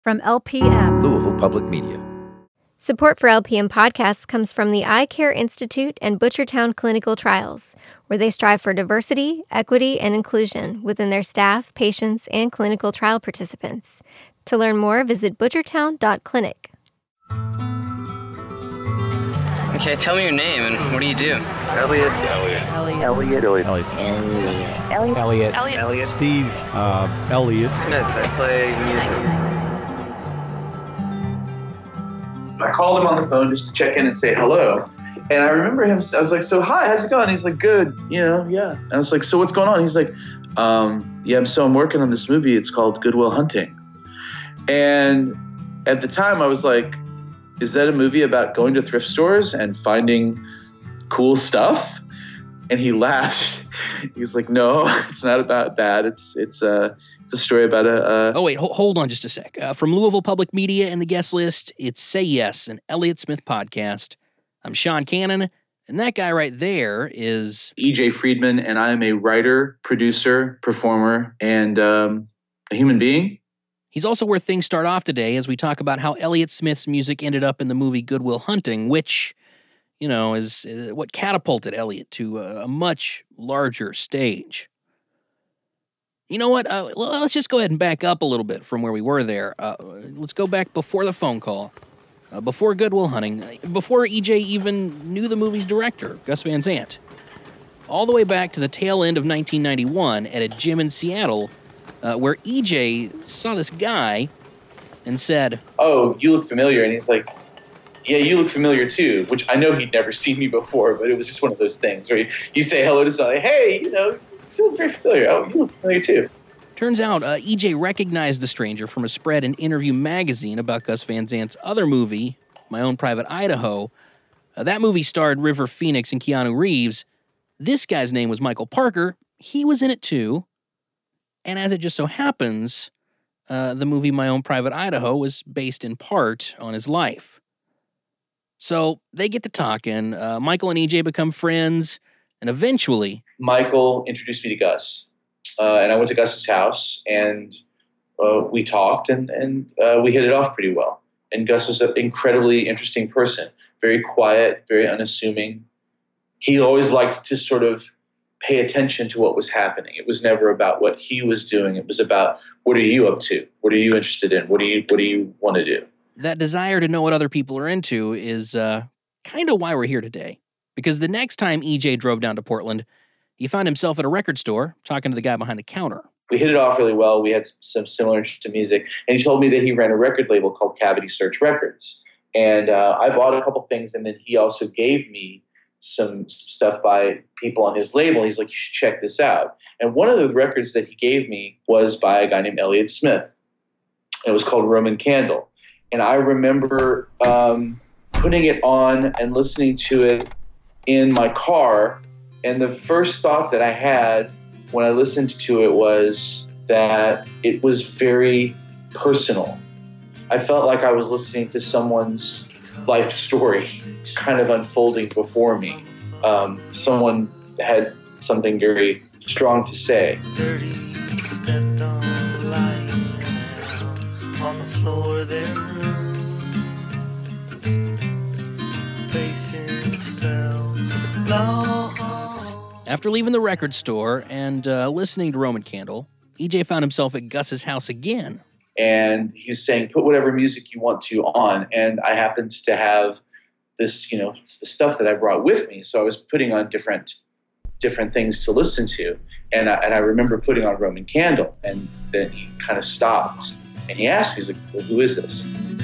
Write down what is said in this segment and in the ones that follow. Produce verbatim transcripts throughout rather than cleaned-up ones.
From L P M, Louisville Public Media. Support for L P M podcasts comes from the Eye Care Institute and Butchertown Clinical Trials, where they strive for diversity, equity, and inclusion within their staff, patients, and clinical trial participants. To learn more, visit butchertown dot clinic. Okay, tell me your name and what do you do? Elliot. Elliot. Elliot. Elliot. Elliot. Elliot. Elliot. Elliot. Elliot. Elliot. Steve. Uh, Elliot. Smith, I play music. I called him on the phone just to check in and say hello. And I remember him, I was like, so hi, how's it going? He's like, good, you know, yeah. And I was like, so what's going on? He's like, um, yeah, so I'm working on this movie. It's called Good Will Hunting. And at the time I was like, is that a movie about going to thrift stores and finding cool stuff? And he laughed. He's like, no, it's not about that. It's it's a it's a story about a. a oh wait, ho- hold on just a sec. Uh, from Louisville Public Media and the guest list, it's Say Yes, an Elliott Smith podcast. I'm Sean Cannon, and that guy right there is E J Friedman, and I am a writer, producer, performer, and um, a human being. He's also where things start off today as we talk about how Elliott Smith's music ended up in the movie Good Will Hunting, which, you know, is uh, what catapulted Elliott to a, a much larger stage. You know what? Uh, let's just go ahead and back up a little bit from where we were there. Uh, let's go back before the phone call, uh, before Good Will Hunting, before E J even knew the movie's director, Gus Van Sant. All the way back to the tail end of nineteen ninety-one at a gym in Seattle, uh, where E J saw this guy and said, oh, you look familiar. And he's like, yeah, you look familiar too, which I know he'd never seen me before, but it was just one of those things where you, you say hello to somebody, hey, you know, you look very familiar. Oh, you look familiar too. Turns out uh, E J recognized the stranger from a spread in Interview magazine about Gus Van Sant's other movie, My Own Private Idaho. Uh, that movie starred River Phoenix and Keanu Reeves. This guy's name was Michael Parker. He was in it too. And as it just so happens, uh, the movie My Own Private Idaho was based in part on his life. So they get to talking. Uh, Michael and E J become friends, and eventually, Michael introduced me to Gus, uh, and I went to Gus's house, and uh, we talked, and and uh, we hit it off pretty well. And Gus was an incredibly interesting person, very quiet, very unassuming. He always liked to sort of pay attention to what was happening. It was never about what he was doing. It was about, what are you up to? What are you interested in? What do you What do you want to do? That desire to know what other people are into is uh, kind of why we're here today. Because the next time E J drove down to Portland, he found himself at a record store talking to the guy behind the counter. We hit it off really well. We had some similar interests in music. And he told me that he ran a record label called Cavity Search Records. And uh, I bought a couple things, and then he also gave me some stuff by people on his label. He's like, you should check this out. And one of the records that he gave me was by a guy named Elliott Smith. It was called Roman Candle. And I remember um, putting it on and listening to it in my car. And the first thought that I had when I listened to it was that it was very personal. I felt like I was listening to someone's life story kind of unfolding before me. Um, someone had something very strong to say. Dirty stepped on, lying out on the floor of their room. Faces fell low. After leaving the record store and uh, listening to Roman Candle, E J found himself at Gus's house again. And he was saying, put whatever music you want to on. And I happened to have this, you know, it's the stuff that I brought with me. So I was putting on different different things to listen to. And I, and I remember putting on Roman Candle. And then he kind of stopped. And he asked me, he's like, well, who is this?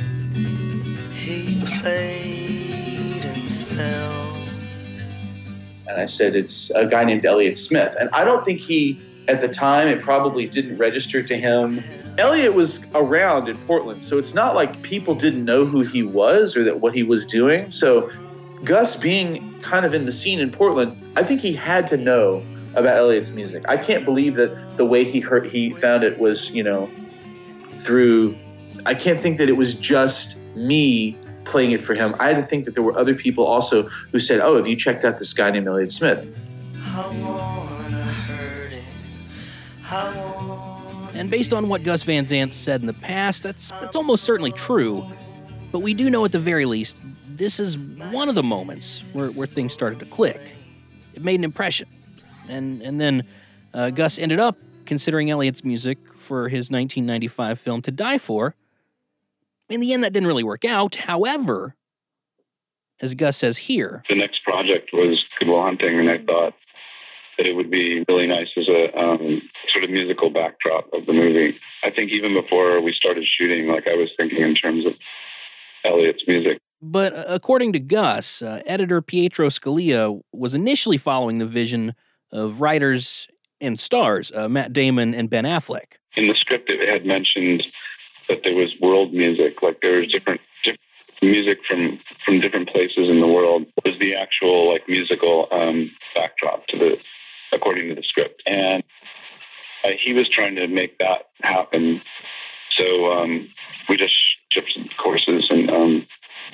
He played himself. And I said, it's a guy named Elliott Smith. And I don't think he, at the time, it probably didn't register to him. Elliott was around in Portland, so it's not like people didn't know who he was or that what he was doing. So Gus being kind of in the scene in Portland, I think he had to know about Elliott's music. I can't believe that the way he heard, he found it was, you know, through, I can't think that it was just me playing it for him. I had to think that there were other people also who said, oh, have you checked out this guy named Elliott Smith? I wanna hurt it. I wanna And based on what Gus Van Sant said in the past, that's, that's almost certainly true. But we do know at the very least, this is one of the moments where, where things started to click. It made an impression. And, and then uh, Gus ended up considering Elliot's music for his nineteen ninety-five film To Die For. In the end, that didn't really work out. However, as Gus says here, the next project was Good Will Hunting, and I thought that it would be really nice as a um, sort of musical backdrop of the movie. I think even before we started shooting, like I was thinking in terms of Elliot's music. But according to Gus, uh, editor Pietro Scalia was initially following the vision of writers and stars, uh, Matt Damon and Ben Affleck. In the script, it had mentioned that there was world music, like there was different, different music from, from different places in the world. It was the actual like musical um, backdrop to the, according to the script. And uh, he was trying to make that happen. So um, we just shipped some courses and um,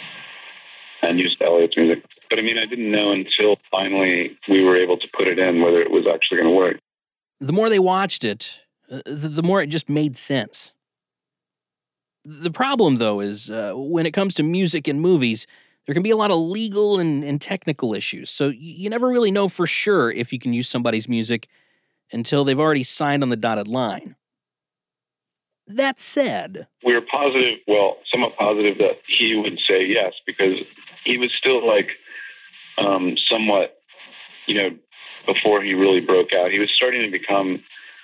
and used Elliot's music. But I mean, I didn't know until finally we were able to put it in whether it was actually going to work. The more they watched it, uh, the, the more it just made sense. The problem, though, is uh, when it comes to music and movies, there can be a lot of legal and, and technical issues. So you never really know for sure if you can use somebody's music until they've already signed on the dotted line. That said, we were positive, well, somewhat positive that he would say yes, because he was still like um, somewhat, you know, before he really broke out, he was starting to become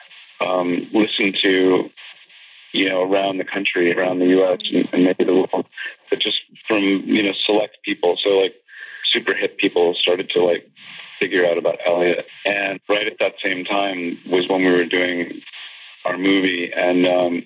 um, listened to, you know, around the country, around the U S and, and maybe the world, but just from, you know, select people. So like super hip people started to like figure out about Elliot. And right at that same time was when we were doing our movie, and um,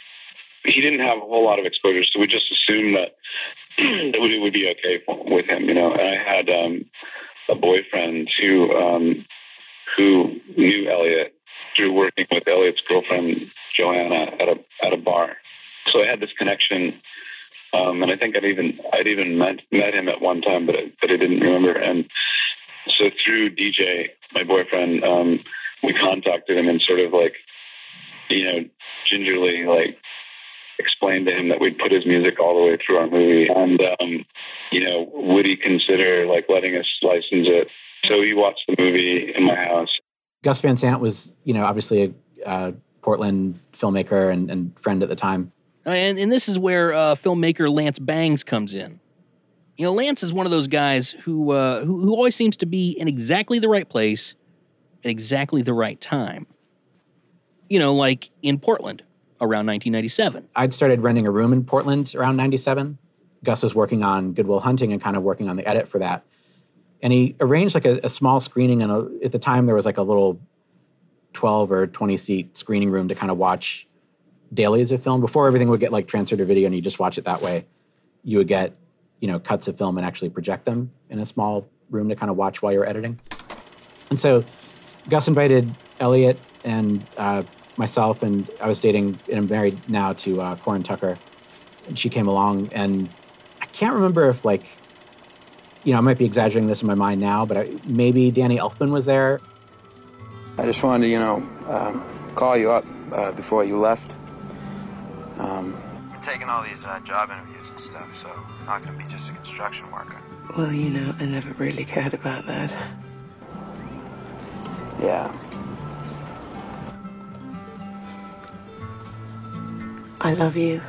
he didn't have a whole lot of exposure, so we just assumed that it would, it would be okay with him, you know. And I had um, a boyfriend who um, who knew Elliot through working with Elliot's girlfriend Joanna at a at a bar. So I had this connection, um, and I think I'd even I'd even met met him at one time, but I, but I didn't remember. And so through D J, my boyfriend, um, we contacted him and sort of like, you know, gingerly, like, explained to him that we'd put his music all the way through our movie. And, um, you know, would he consider, like, letting us license it? So he watched the movie in my house. Gus Van Sant was, you know, obviously a uh, Portland filmmaker and, and friend at the time. And, and this is where uh, filmmaker Lance Bangs comes in. You know, Lance is one of those guys who, uh, who, who always seems to be in exactly the right place at exactly the right time. You know, like in Portland around nineteen ninety-seven. I'd started renting a room in Portland around ninety-seven. Gus was working on Good Will Hunting and kind of working on the edit for that. And he arranged like a, a small screening. And a, at the time, there was like a little twelve or twenty seat screening room to kind of watch dailies of film. Before everything would get like transferred to video and you just watch it that way, you would get, you know, cuts of film and actually project them in a small room to kind of watch while you're editing. And so Gus invited Elliot and uh, myself, and I was dating, and I'm married now to uh, Corin Tucker, and she came along, and I can't remember if, like, you know, I might be exaggerating this in my mind now, but I, maybe Danny Elfman was there. I just wanted to, you know, um, call you up uh, before you left. Um, I'm taking all these uh, job interviews and stuff, so I'm not going to be just a construction worker. Well, you know, I never really cared about that. Yeah. I love you.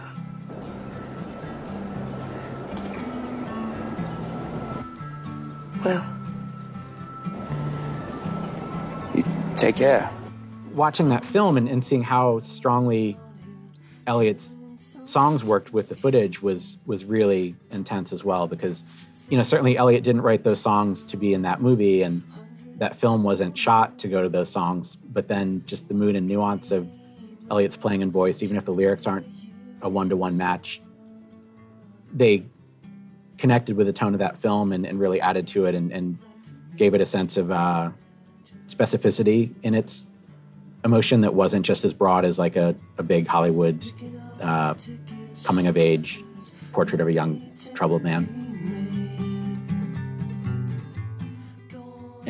Well. You take care. Watching that film and, and seeing how strongly Elliot's songs worked with the footage was was really intense as well, because, you know, certainly Elliot didn't write those songs to be in that movie, and that film wasn't shot to go to those songs, but then just the mood and nuance of Elliot's playing and voice, even if the lyrics aren't a one-to-one match, they connected with the tone of that film and, and really added to it and, and gave it a sense of uh, specificity in its emotion that wasn't just as broad as like a, a big Hollywood uh, coming-of-age portrait of a young troubled man.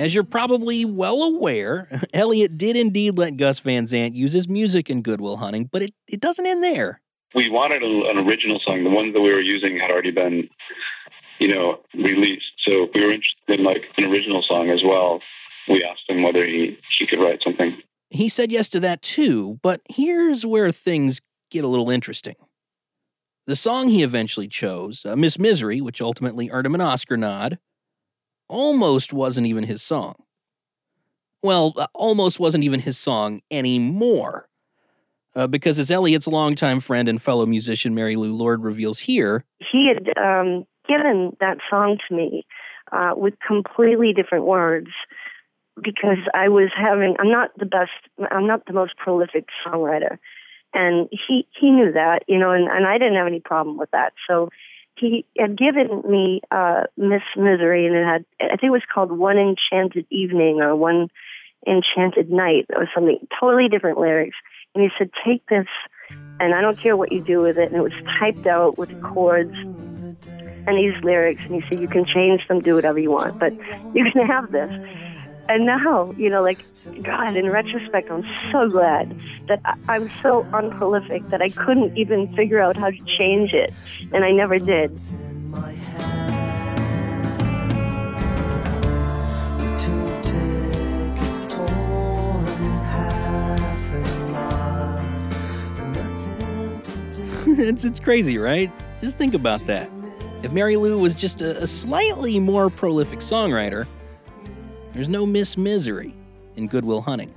As you're probably well aware, Elliott did indeed let Gus Van Sant use his music in Good Will Hunting, but it, it doesn't end there. We wanted a, an original song. The ones that we were using had already been, you know, released. So if we were interested in like an original song as well, we asked him whether he, he could write something. He said yes to that too, but here's where things get a little interesting. The song he eventually chose, uh, Miss Misery, which ultimately earned him an Oscar nod, almost wasn't even his song. Well, uh, almost wasn't even his song anymore. Uh, because as Elliott's longtime friend and fellow musician Mary Lou Lord reveals here, he had um, given that song to me uh, with completely different words because I was having, I'm not the best, I'm not the most prolific songwriter. And he, he knew that, you know, and, and I didn't have any problem with that. So he had given me uh, Miss Misery, and it had, I think it was called One Enchanted Evening or One Enchanted Night or something, totally different lyrics. And he said, take this, and I don't care what you do with it. And it was typed out with chords and these lyrics. And he said, you can change them, do whatever you want, but you can have this. And now, you know, like, God, in retrospect, I'm so glad that I, I'm so unprolific that I couldn't even figure out how to change it. And I never did. it's, it's crazy, right? Just think about that. If Mary Lou was just a, a slightly more prolific songwriter, there's no Miss Misery in Good Will Hunting.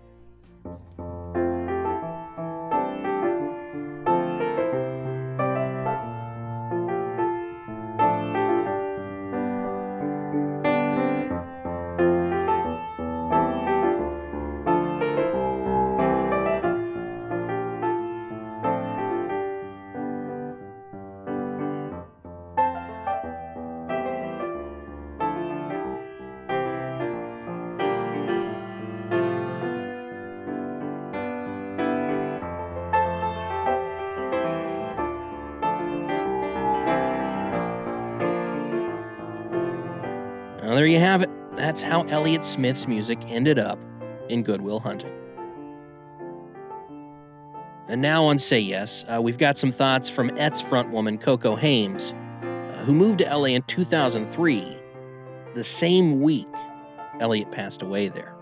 Well, there you have it. That's how Elliott Smith's music ended up in Good Will Hunting. And now on Say Yes, uh, we've got some thoughts from Et's frontwoman, Coco Hames, uh, who moved to L A in two thousand three, the same week Elliott passed away there.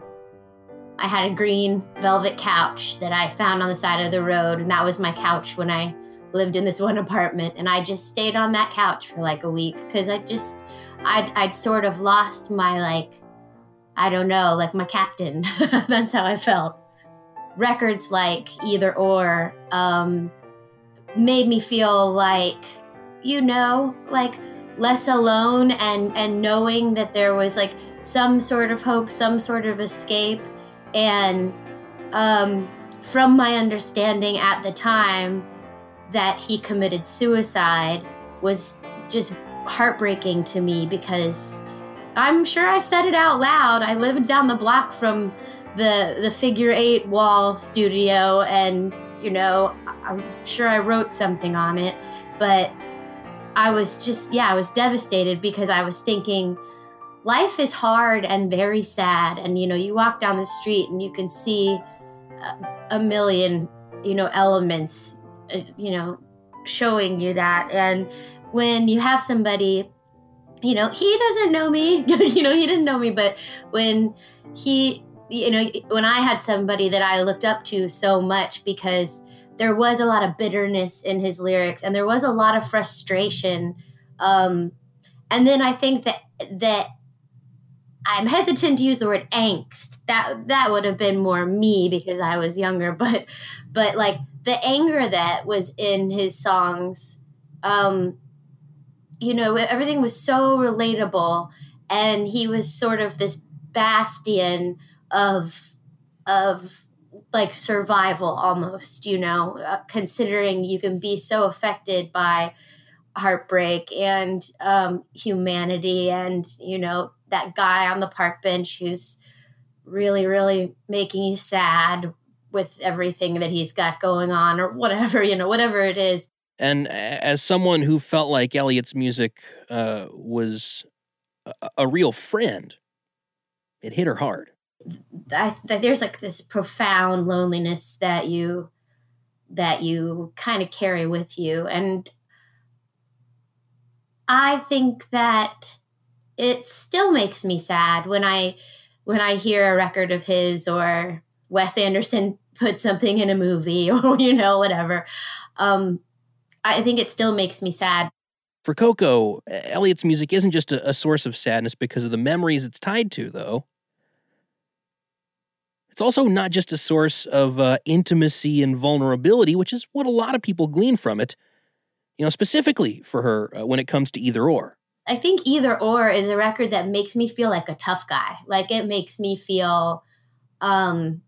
I had a green velvet couch that I found on the side of the road, and that was my couch when I lived in this one apartment. And I just stayed on that couch for like a week because I just, I'd, I'd sort of lost my, like, I don't know, like my captain. That's how I felt. Records like Either Or um, made me feel like, you know, like less alone and, and knowing that there was like some sort of hope, some sort of escape. And um, from my understanding at the time that he committed suicide was just heartbreaking to me because I'm sure I said it out loud. I lived down the block from the the Figure Eight wall studio, and, you know, I'm sure I wrote something on it, but I was just, yeah, I was devastated because I was thinking, life is hard and very sad. And, you know, you walk down the street and you can see a, a million, you know, elements, uh, you know, showing you that. And when you have somebody, you know, he doesn't know me, you know, he didn't know me, but when he, you know, when I had somebody that I looked up to so much because there was a lot of bitterness in his lyrics and there was a lot of frustration. Um, and then I think that, that, I'm hesitant to use the word angst. That that would have been more me because I was younger, but but like the anger that was in his songs, um, you know, everything was so relatable, and he was sort of this bastion of of like survival almost, you know, uh, considering you can be so affected by heartbreak and um, humanity and, you know, that guy on the park bench who's really, really making you sad with everything that he's got going on or whatever, you know, whatever it is. And as someone who felt like Elliott's music uh, was a, a real friend, it hit her hard. I, that there's like this profound loneliness that you that you kind of carry with you, and I think that it still makes me sad when I when I hear a record of his, or Wes Anderson put something in a movie, or you know, whatever. Um, I think it still makes me sad. For Coco, Elliot's music isn't just a, a source of sadness because of the memories it's tied to, though. It's also not just a source of uh, intimacy and vulnerability, which is what a lot of people glean from it, you know, specifically for her uh, when it comes to Either Or. I think Either Or is a record that makes me feel like a tough guy. Like, it makes me feel um,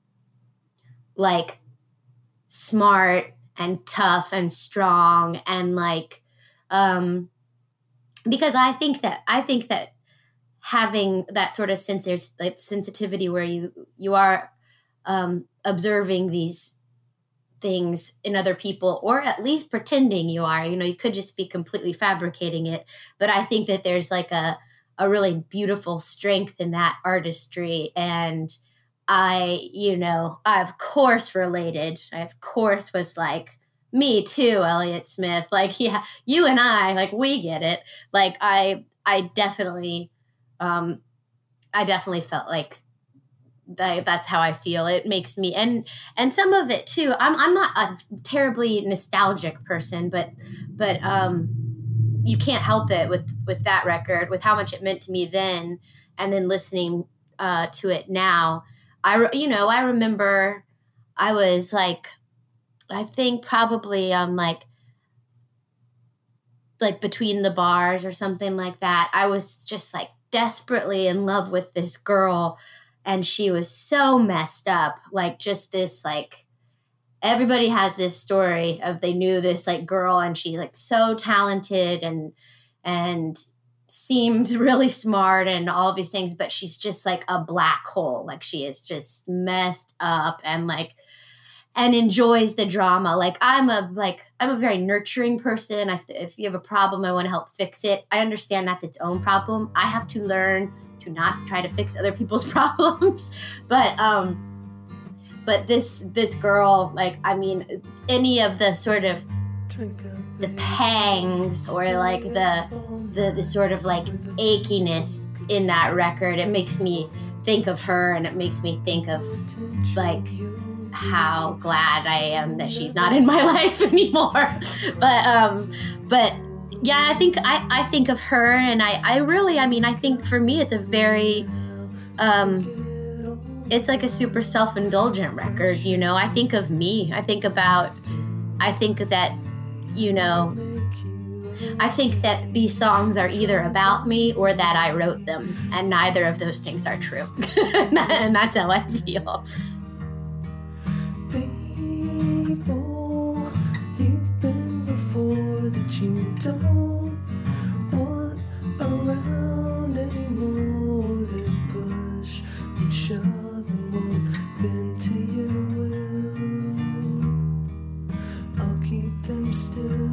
like smart and tough and strong, and like, um, because I think that, I think that having that sort of sens- like sensitivity where you, you are um, observing these things in other people, or at least pretending you are, you know, you could just be completely fabricating it. But I think that there's like a, a really beautiful strength in that artistry. And I, you know, I of course related. I of course was like, me too, Elliott Smith. Like, yeah, you and I, like, we get it. Like, I, I definitely, um, I definitely felt like that, that's how I feel. It makes me, and, and some of it too, I'm, I'm not a terribly nostalgic person, but, but, um, you can't help it with, with that record, with how much it meant to me then, and then listening, uh, to it now. I, you know, I remember I was like, I think probably um like, like Between the Bars or something like that. I was just like desperately in love with this girl, and she was so messed up. Like, just this, like, everybody has this story of they knew this like girl, and she's like so talented and, and seemed really smart and all these things, but she's just like a black hole. Like, she is just messed up and like, and enjoys the drama. Like, I'm a, like, I'm a very nurturing person. If, if you have a problem, I want to help fix it. I understand that's its own problem. I have to learn to not try to fix other people's problems. But, um, but this, this girl, like, I mean, any of the sort of the pangs or like the, the, the sort of like achiness in that record, it makes me think of her, and it makes me think of like how glad I am that she's not in my life anymore. But, um, but yeah, I think I, I think of her, and I, I really, I mean, I think for me, it's a very, um, it's like a super self-indulgent record, you know. I think of me. I think about, I think that, you know, I think that these songs are either about me or that I wrote them, and neither of those things are true. And that's how I feel. People, you've been before that you don't want around anymore. That push and shove and won't bend to your will. I'll keep them still.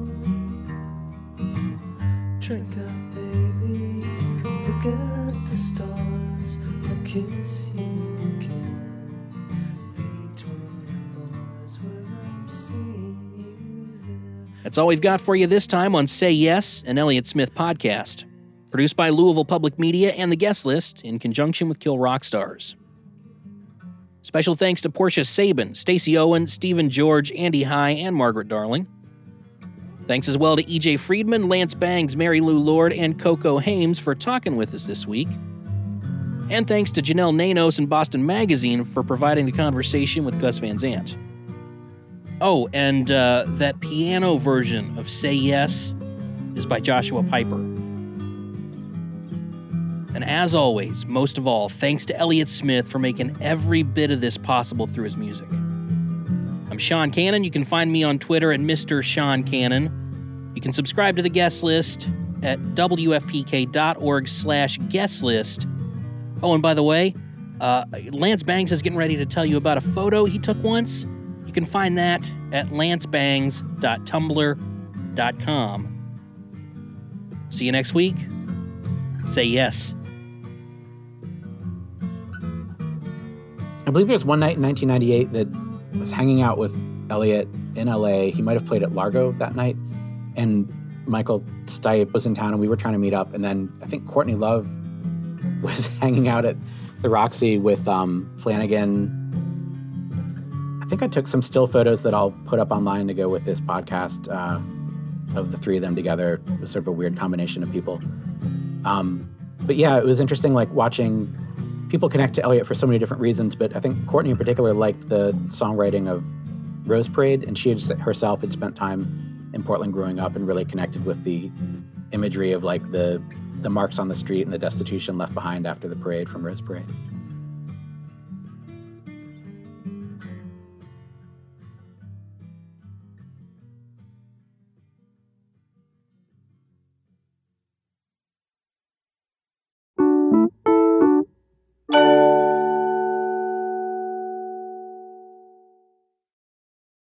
Drink up, baby. Look at the stars. I'll kiss you again. That's all we've got for you this time on Say Yes, an Elliott Smith podcast. Produced by Louisville Public Media and The Guest List in conjunction with Kill Rock Stars. Special thanks to Portia Sabin, Stacey Owen, Stephen George, Andy High, and Margaret Darling. Thanks as well to E J Friedman, Lance Bangs, Mary Lou Lord, and Coco Hames for talking with us this week. And thanks to Janelle Nanos and Boston Magazine for providing the conversation with Gus Van Zandt. Oh, and uh, that piano version of Say Yes is by Joshua Piper. And as always, most of all, thanks to Elliott Smith for making every bit of this possible through his music. I'm Sean Cannon. You can find me on Twitter at Mister Sean Cannon. You can subscribe to the guest list at W F P K dot org slash guest list. Oh, and by the way, uh, Lance Bangs is getting ready to tell you about a photo he took once. You can find that at lance bangs dot tumblr dot com. See you next week. Say yes. I believe there was one night in nineteen ninety-eight that I was hanging out with Elliott in L A. He might have played at Largo that night. And Michael Stipe was in town and we were trying to meet up. And then I think Courtney Love was hanging out at the Roxy with um, Flanagan. I think I took some still photos that I'll put up online to go with this podcast uh, of the three of them together. It was sort of a weird combination of people. Um, but yeah, it was interesting like watching people connect to Elliott for so many different reasons. But I think Courtney in particular liked the songwriting of Rose Parade, and she had, herself had spent time in Portland growing up and really connected with the imagery of like the the marks on the street and the destitution left behind after the parade from Rose Parade.